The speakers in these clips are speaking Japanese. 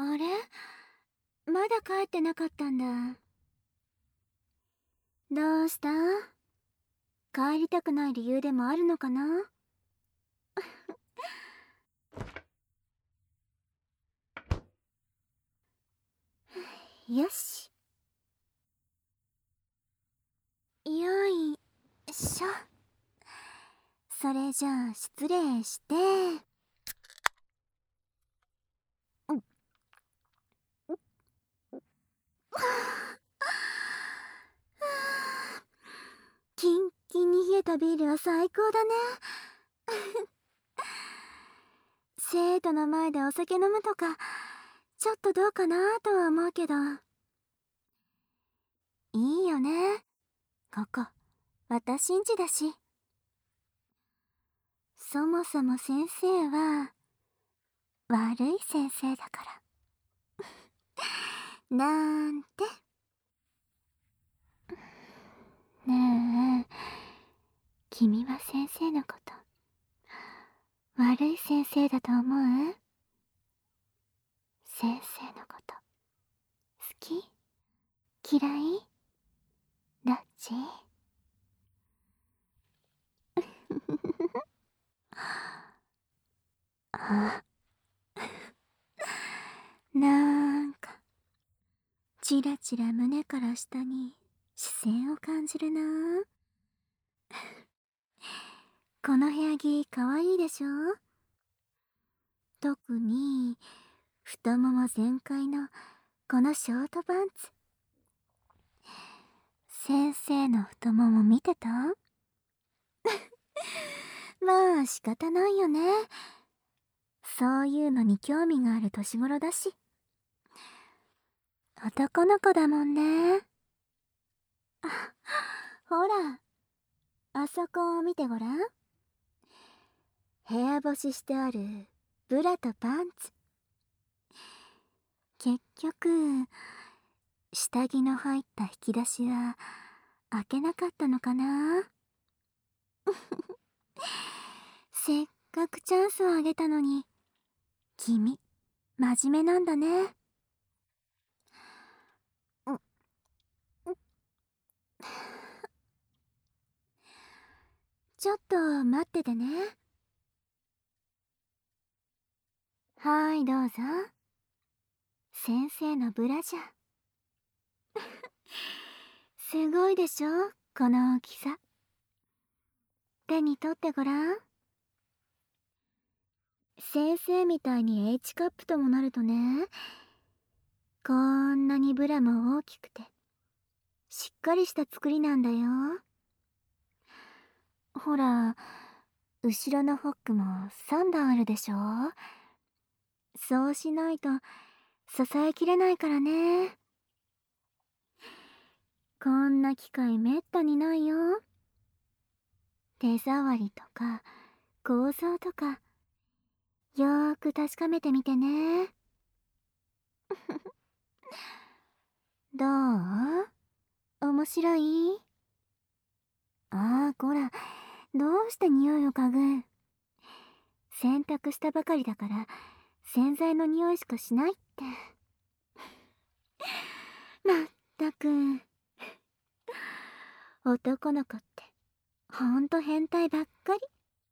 あれ、まだ帰ってなかったんだ。どうした？帰りたくない理由でもあるのかな？よし。よいしょ。それじゃあ失礼して。キンキンに冷えたビールは最高だね。生徒の前でお酒飲むとかちょっとどうかなとは思うけど、いいよね。ここ私んちだし。そもそも先生は悪い先生だからなんて。ねえ、君は先生のこと悪い先生だと思う？先生のこと好き？嫌い？どっち？あ、なんかチラチラ胸から下に視線を感じるな。この部屋着かわいいでしょ？特に太もも全開のこのショートパンツ。先生の太もも見てた？まあ仕方ないよね。そういうのに興味がある年頃だし。男の子だもんね。あ、ほら、あそこを見てごらん。部屋干ししてあるブラとパンツ。結局下着の入った引き出しは開けなかったのかな。せっかくチャンスをあげたのに。君真面目なんだね。ちょっと待っててね。はい、どうぞ。先生のブラジャー。すごいでしょ、この大きさ。手に取ってごらん。先生みたいに H カップともなるとね、こんなにブラも大きくてしっかりした作りなんだよ。ほら、後ろのホックも3段あるでしょ。そうしないと支えきれないからね。こんな機会めったにないよ。手触りとか構造とかよーく確かめてみてね。どう？面白い？ああ、こら、どうして匂いを嗅ぐ？洗濯したばかりだから洗剤の匂いしかしないって。まったく、男の子ってほんと変態ばっかり。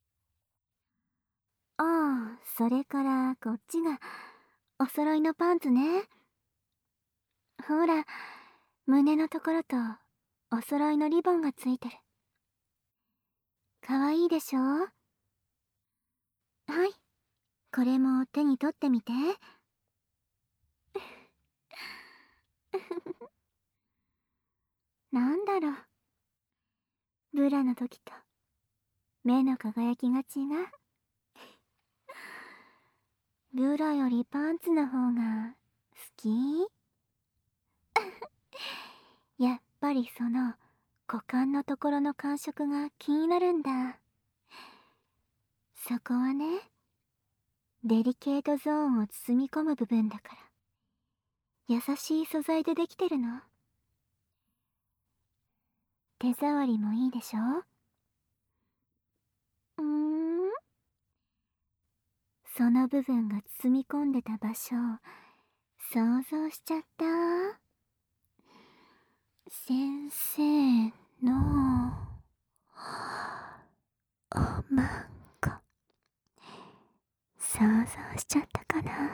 ああ、それからこっちがお揃いのパンツね。ほら、胸のところとお揃いのリボンがついてる。かわいいでしょ？はい、これも手に取ってみて。なんだろう、ブラの時と目の輝きが違う。ブラよりパンツの方が好き？やっぱりその股間のところの感触が気になるんだ。そこはね、デリケートゾーンを包み込む部分だから、優しい素材でできてるの。手触りもいいでしょ？その部分が包み込んでた場所、 想像しちゃった。先生のおまんこ想像しちゃったかな。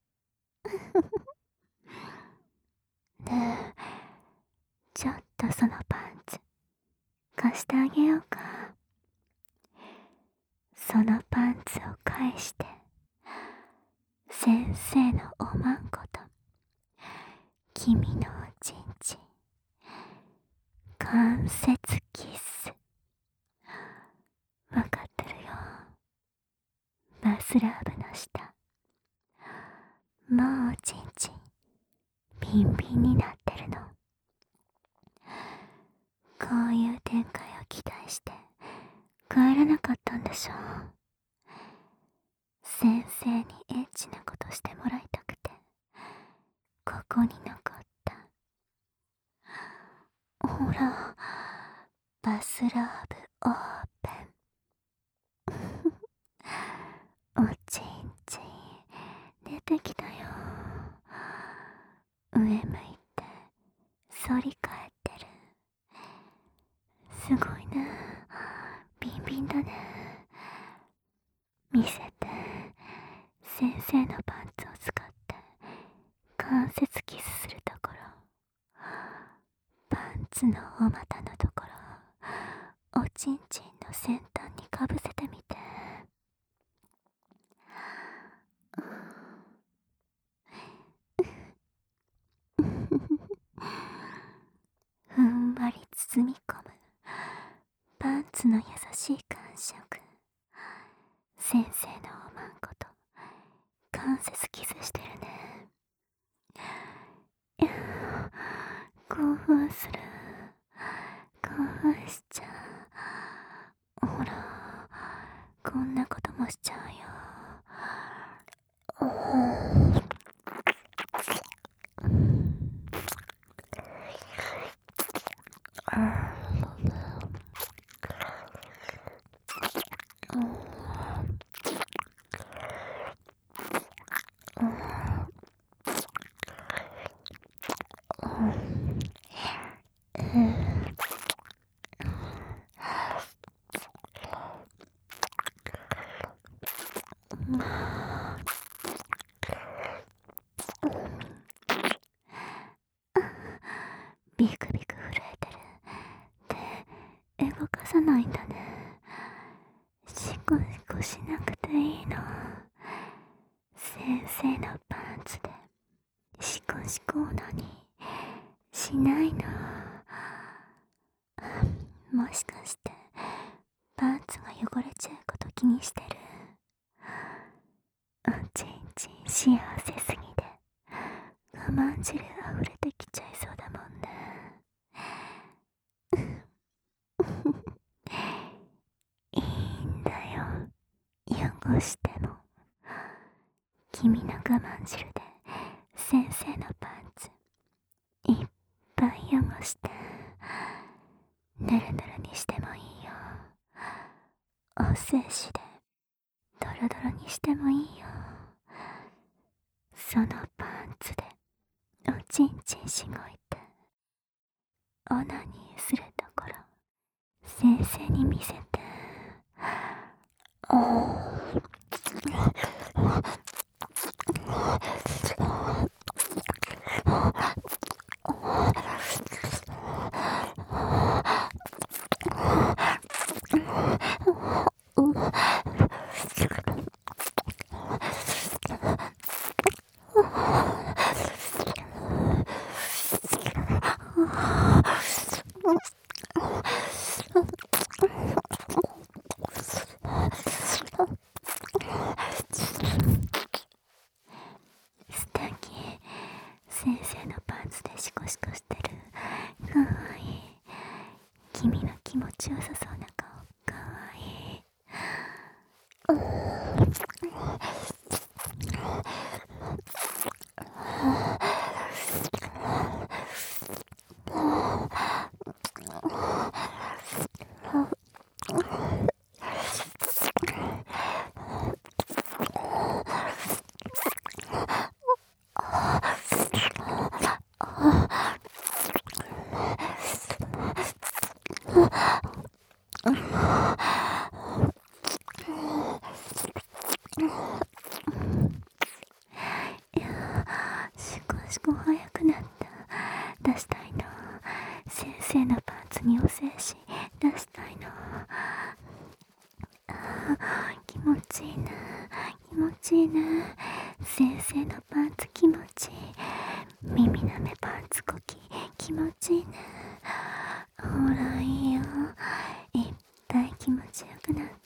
ねえ、ちょっとそのパンツ貸してあげようか。そのパンツを返して先生のおまんこと君のおちんちん関節キス。わかってるよ、バスラーブの下。もうおちんちんビンビンになってるの。こういう展開を期待して帰らなかったんでしょ。先生にエッチなことしてもらいたくてここに残った。ほら、バスラーブオープン。おちんちん出てきたよ。上向いて反り返ってる。すごいね、ビンビンだね。見せて。先生のパンツを使って関節キスするところ、パンツのお股のところ、おちんちんの先端にかぶせてみて。ふんわり包み込むパンツの優しい感触。先生のおまんこと関節キスしてるね。いや、興奮する。興奮しちゃう。ほら、こんなこともしちゃうよ。ビクビク震えてる。手動かさないんだね。シコシコしなくていいの。先生のパンツでシコシコなのにしないの。もしかしてパンツが汚れちゃうこと気にしてる。おちんちん幸せすぎて我慢汁溢れてきちゃいそうだもんね。いいんだよ、汚しても。君の我慢汁で先生のパンツいっぱい汚してぬるぬるにしてもいいよ。お精子でドロドロにしてもいいよ。そのパンツでおちんちんしごいてオナニーするところ先生に見せて。 いや少し早くなった。出したいの。先生のパンツにお精子出したいの。気持ちいいな、気持ちいいな。先生のパンツ気持ちいい。耳なめパンツこき気持ちいいな。ほらいいよ、いっぱい気持ちよくなって。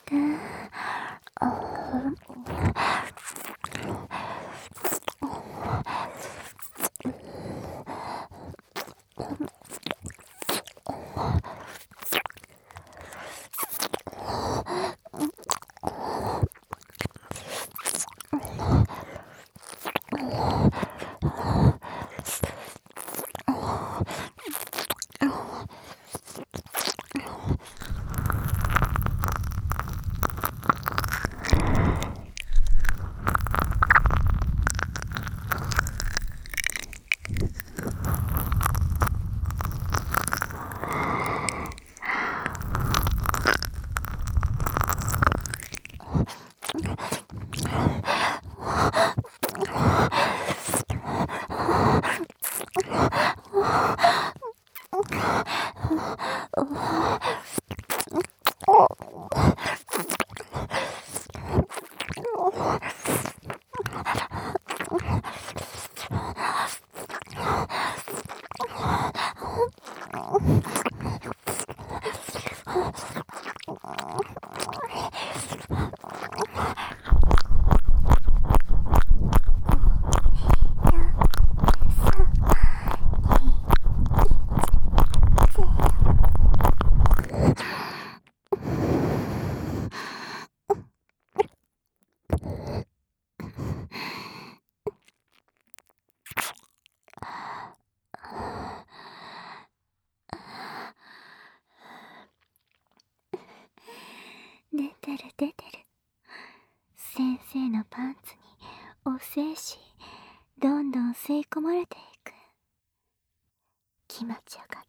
出てる出てる。先生のパンツにお精子どんどん吸い込まれていく。気持ちよかった。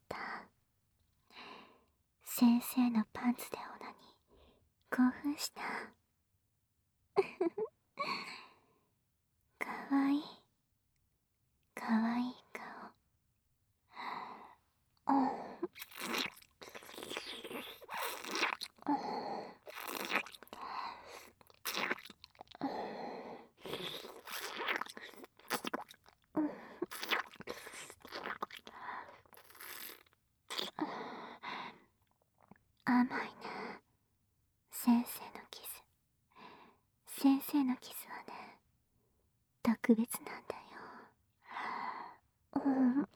先生のパンツでオナに興奮した。かわいいかわいい顔。甘いな。先生のキス。先生のキスはね、特別なんだよ。